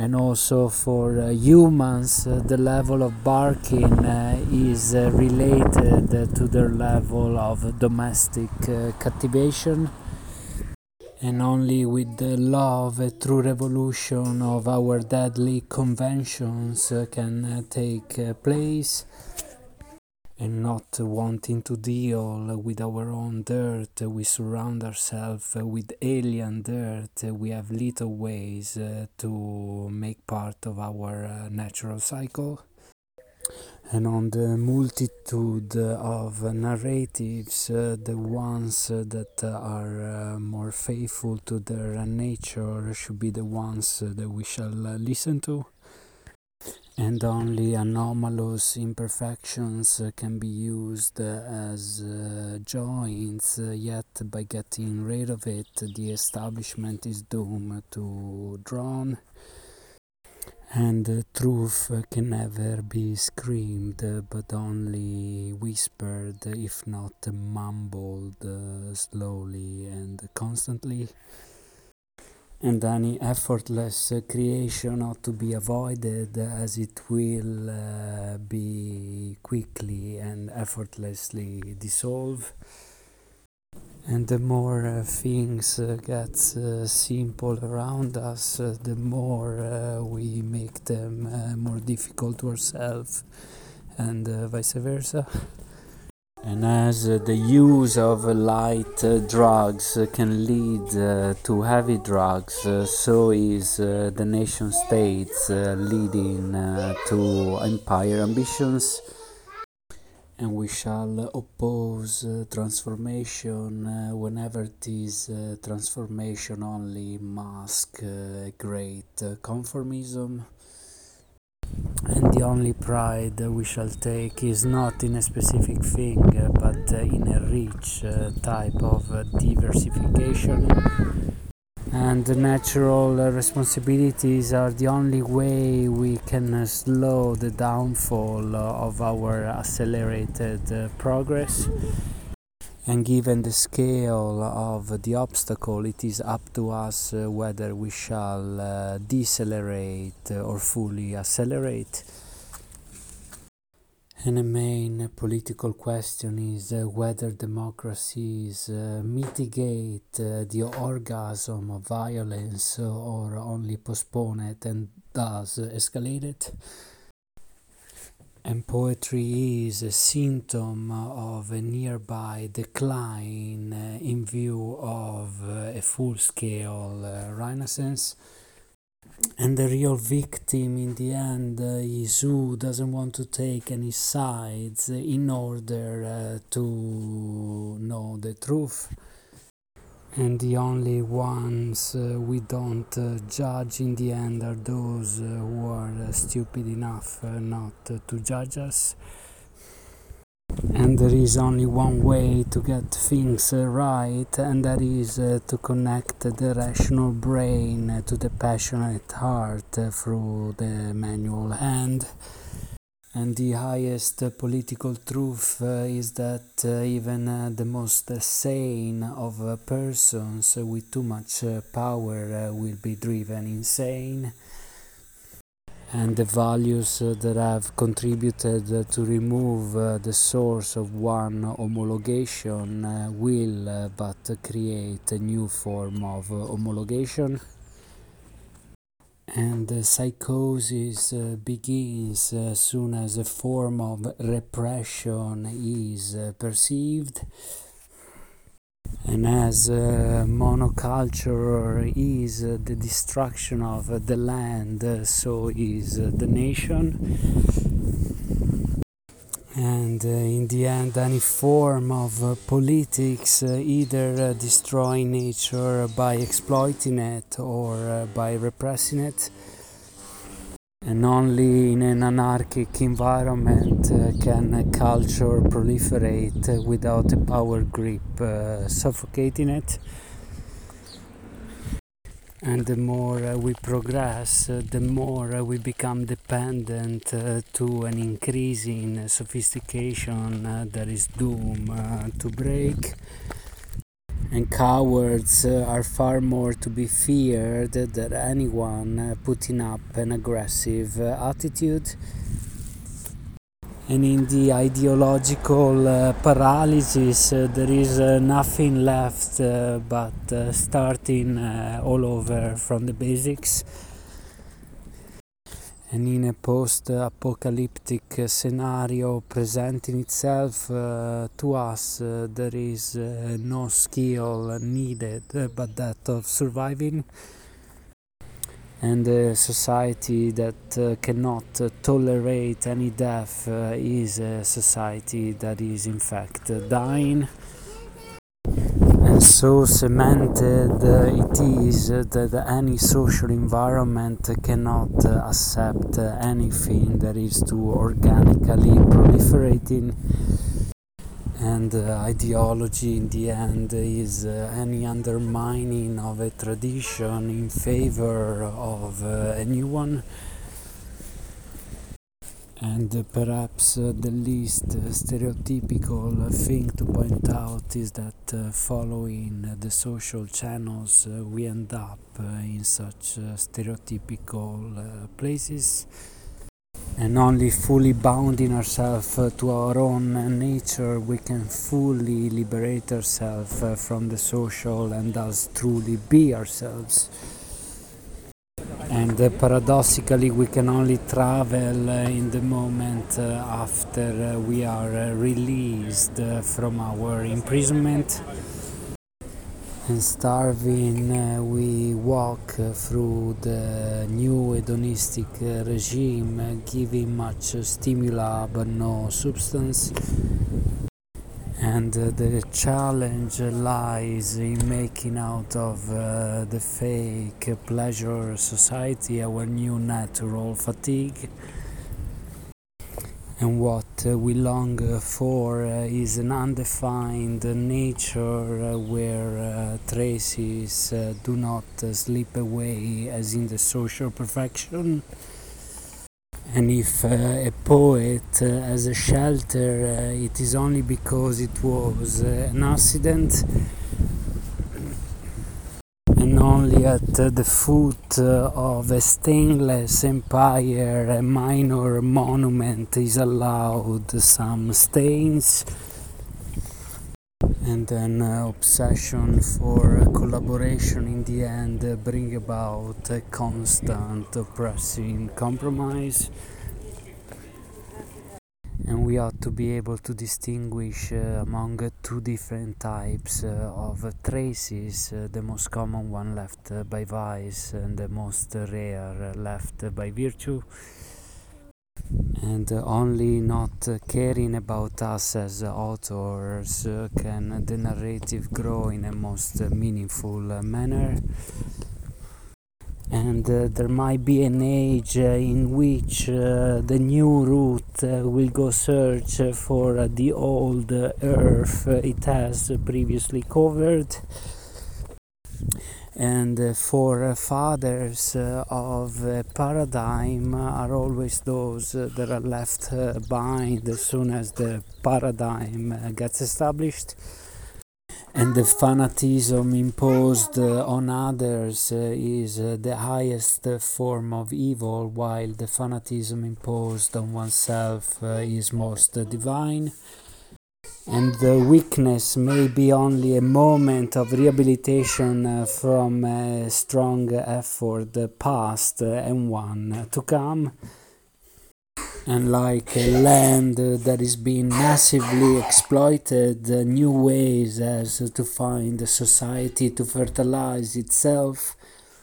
And also for humans, the level of barking is related to their level of domestic cultivation. And only with the love, a true revolution of our deadly conventions can take place. And not wanting to deal with our own dirt, we surround ourselves with alien dirt. We have little ways to make part of our natural cycle. And on the multitude of narratives, the ones that are more faithful to their nature should be the ones that we shall listen to. And only anomalous imperfections can be used as joints, yet by getting rid of it, the establishment is doomed to drown. And truth can never be screamed, but only whispered, if not mumbled, slowly and constantly. And any effortless creation ought to be avoided, as it will be quickly and effortlessly dissolve. And the more things get simple around us, the more we make them more difficult to ourselves, and vice versa. And as the use of light drugs can lead to heavy drugs, so is the nation states leading to empire ambitions. And we shall oppose transformation whenever this transformation only masks great conformism. And the only pride we shall take is not in a specific thing, but in a rich type of diversification. And the natural responsibilities are the only way we can slow the downfall of our accelerated progress. And given the scale of the obstacle, it is up to us whether we shall decelerate or fully accelerate. And the main political question is whether democracies mitigate the orgasm of violence or only postpone it and thus escalate it. And poetry is a symptom of a nearby decline in view of a full-scale renaissance. And the real victim in the end is who doesn't want to take any sides in order to know the truth. And the only ones we don't judge in the end are those who are stupid enough not to judge us. And there is only one way to get things right, and that is to connect the rational brain to the passionate heart through the manual hand. And the highest political truth is that even the most sane of persons with too much power will be driven insane. And the values that have contributed to remove the source of one homologation will but create a new form of homologation. And psychosis begins as soon as a form of repression is perceived. And as monoculture is the destruction of the land, so is the nation. And in the end, any form of politics either destroy nature by exploiting it or by repressing it. And only in an anarchic environment can culture proliferate without a power grip suffocating it. And the more we progress, the more we become dependent to an increasing sophistication that is doomed to break. and cowards are far more to be feared than anyone putting up an aggressive attitude. And in the ideological paralysis, there is nothing left but starting all over from the basics. And in a post-apocalyptic scenario presenting itself to us, there is no skill needed but that of surviving. And a society that cannot tolerate any death is a society that is in fact dying. And so cemented it is that any social environment cannot accept anything that is too organically proliferating. And ideology in the end is any undermining of a tradition in favor of a new one. And perhaps the least stereotypical thing to point out is that following the social channels we end up in such stereotypical places. And only fully bounding ourselves to our own nature, we can fully liberate ourselves from the social and thus truly be ourselves. And paradoxically, we can only travel in the moment after we are released from our imprisonment. And starving, we walk through the new hedonistic regime, giving much stimuli but no substance. And the challenge lies in making out of the fake pleasure society our new natural fatigue. And what we long for is an undefined nature where traces do not slip away as in the social perfection. And if a poet has a shelter, it is only because it was an accident. And only at the foot of a stainless empire, a minor monument is allowed some stains. And an obsession for collaboration in the end bring about a constant oppressing compromise. And we ought to be able to distinguish among two different types of traces, the most common one left by vice and the most rare left by virtue. And only not caring about us as authors can the narrative grow in a most meaningful manner. And there might be an age in which the new route will go search for the old earth it has previously covered. And for fathers of paradigm are always those that are left behind as soon as the paradigm gets established. And the fanatism imposed on others is the highest form of evil, while the fanatism imposed on oneself is most divine. And the weakness may be only a moment of rehabilitation from a strong effort past and one to come. And like a land that is being massively exploited, new ways as to find a society to fertilize itself.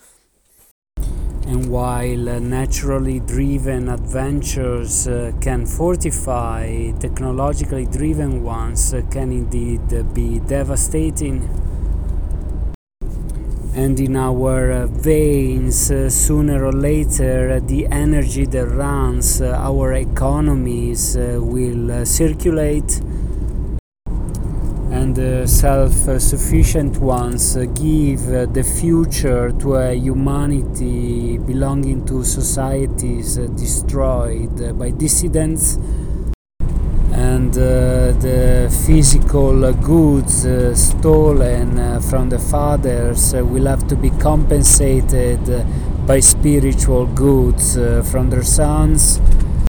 And while naturally driven adventures can fortify, technologically driven ones can indeed be devastating. And in our veins, sooner or later, the energy that runs our economies will circulate. And the self-sufficient ones give the future to a humanity belonging to societies destroyed by dissidents. and the physical goods stolen from the fathers will have to be compensated by spiritual goods from their sons.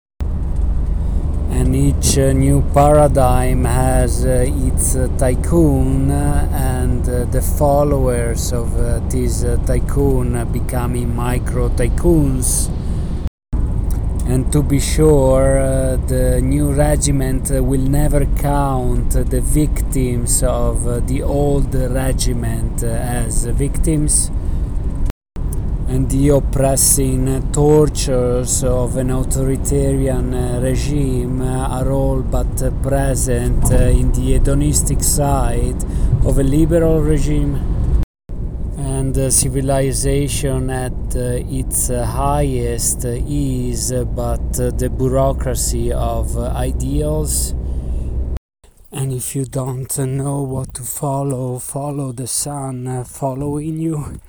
And each new paradigm has its tycoon, and the followers of this tycoon becoming micro tycoons. And to be sure, the new regiment will never count the victims of the old regiment as victims. And the oppressing tortures of an authoritarian regime are all but present in the hedonistic side of a liberal regime. And civilization at its highest is but the bureaucracy of ideals. And if you don't know what to follow, follow the sun following you.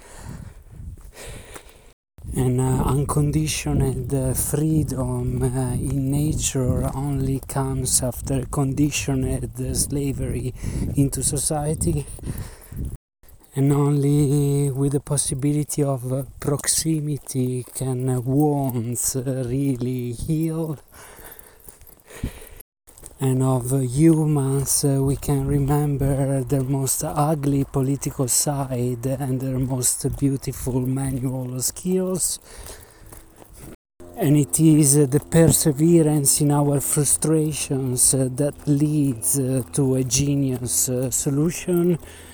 And unconditioned freedom in nature only comes after conditioned slavery into society. And only with the possibility of proximity can wounds really heal. And of humans we can remember their most ugly political side and their most beautiful manual skills. And it is the perseverance in our frustrations that leads to a genius solution.